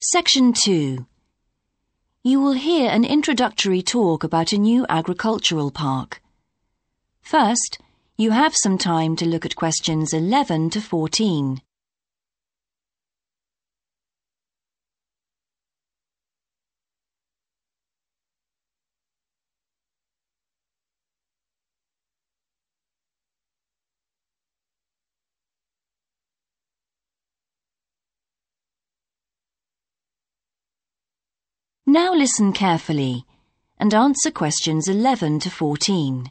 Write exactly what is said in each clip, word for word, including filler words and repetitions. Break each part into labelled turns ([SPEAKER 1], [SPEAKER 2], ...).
[SPEAKER 1] Section two. You will hear an introductory talk about a new agricultural park. First, you have some time to look at questions eleven to fourteen. Now listen carefully and answer questions eleven to fourteen.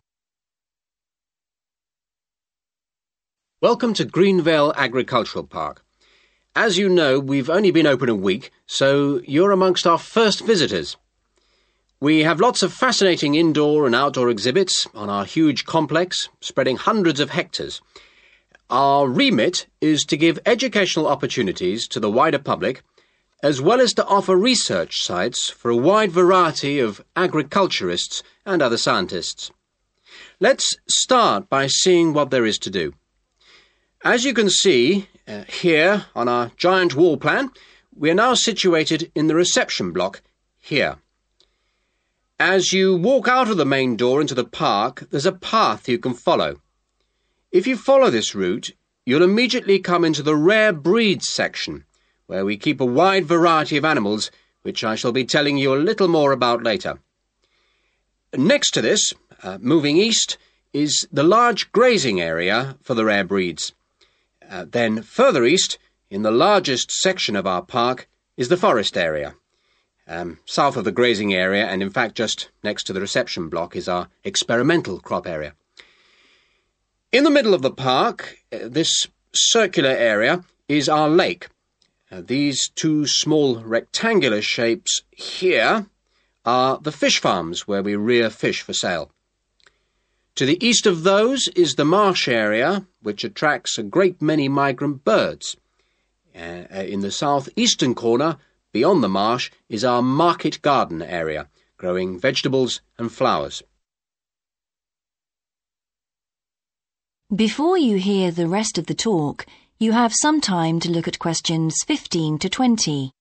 [SPEAKER 2] Welcome to Greenvale Agricultural Park. As you know, we've only been open a week, so you're amongst our first visitors. We have lots of fascinating indoor and outdoor exhibits on our huge complex, spreading hundreds of hectares. Our remit is to give educational opportunities to the wider public, as well as to offer research sites for a wide variety of agriculturists and other scientists. Let's start by seeing what there is to do. As you can see uh, here on our giant wall plan, we are now situated in the reception block here. As you walk out of the main door into the park, there's a path you can follow. If you follow this route, you'll immediately come into the rare breeds section, where we keep a wide variety of animals, which I shall be telling you a little more about later. Next to this, uh, moving east, is the large grazing area for the rare breeds. Uh, then further east, in the largest section of our park, is the forest area. Um, south of the grazing area, and in fact just next to the reception block, is our experimental crop area. In the middle of the park, uh, this circular area, is our lake. Uh, these two small rectangular shapes here are the fish farms where we rear fish for sale. To the east of those is the marsh area, which attracts a great many migrant birds. Uh, in the southeastern corner, beyond the marsh, is our market garden area, growing vegetables and flowers.
[SPEAKER 1] Before you hear the rest of the talk, you have some time to look at questions fifteen to twenty.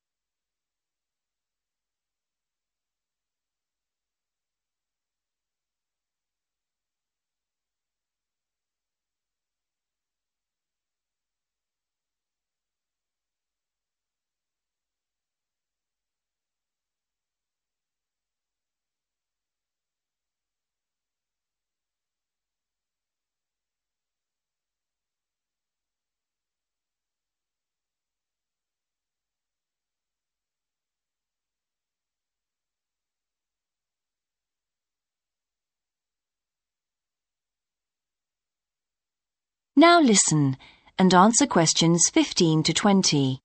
[SPEAKER 1] Now listen and answer questions fifteen to twenty.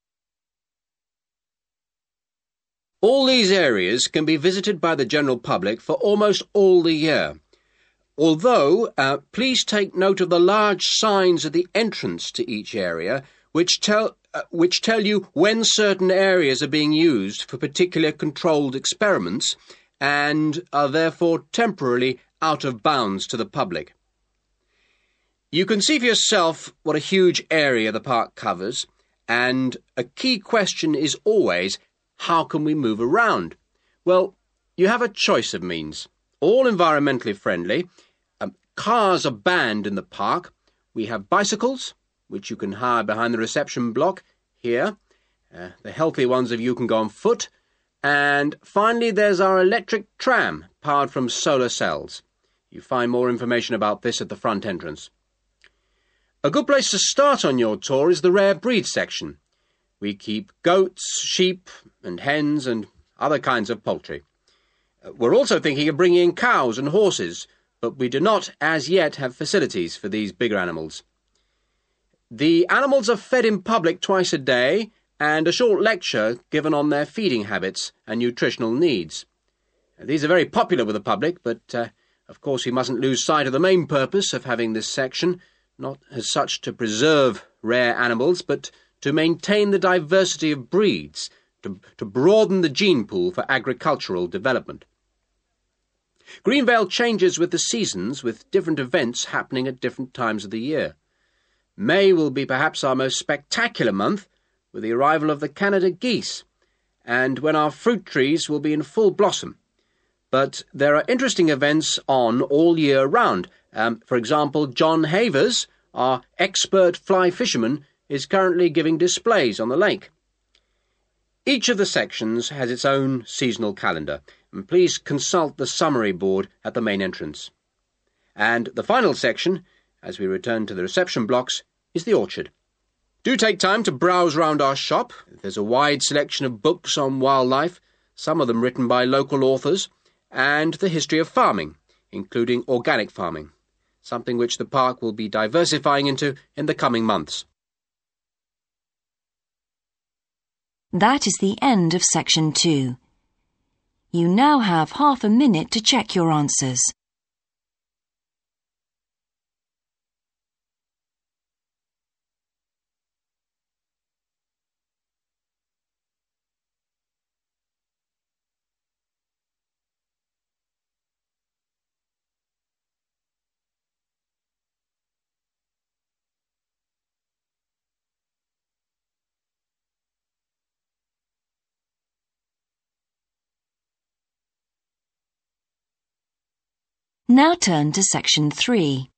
[SPEAKER 2] All these areas can be visited by the general public for almost all the year. Although, uh, please take note of the large signs at the entrance to each area, which tell, uh, which tell you when certain areas are being used for particular controlled experiments and are therefore temporarily out of bounds to the public. You can see for yourself what a huge area the park covers, and a key question is always, how can we move around? Well, you have a choice of means, all environmentally friendly. Um, cars are banned in the park. We have bicycles, which you can hire behind the reception block here. Uh, the healthy ones of you can go on foot. And finally, there's our electric tram, powered from solar cells. You find more information about this at the front entrance. A good place to start on your tour is the rare breed section. We keep goats, sheep and hens and other kinds of poultry. We're also thinking of bringing in cows and horses, but we do not as yet have facilities for these bigger animals. The animals are fed in public twice a day and a short lecture given on their feeding habits and nutritional needs. These are very popular with the public, but uh, of course we mustn't lose sight of the main purpose of having this section, not as such to preserve rare animals, but to maintain the diversity of breeds, to, to broaden the gene pool for agricultural development. Greenvale changes with the seasons, with different events happening at different times of the year. May will be perhaps our most spectacular month, with the arrival of the Canada geese, and when our fruit trees will be in full blossom. But there are interesting events on all year round. Um, for example, John Havers, our expert fly fisherman, is currently giving displays on the lake. Each of the sections has its own seasonal calendar, and please consult the summary board at the main entrance. And the final section, as we return to the reception blocks, is the orchard. Do take time to browse round our shop. There's a wide selection of books on wildlife, some of them written by local authors, and the history of farming, including organic farming, something which the park will be diversifying into in the coming months.
[SPEAKER 1] That is the end of section two. You now have half a minute to check your answers. Now turn to section three.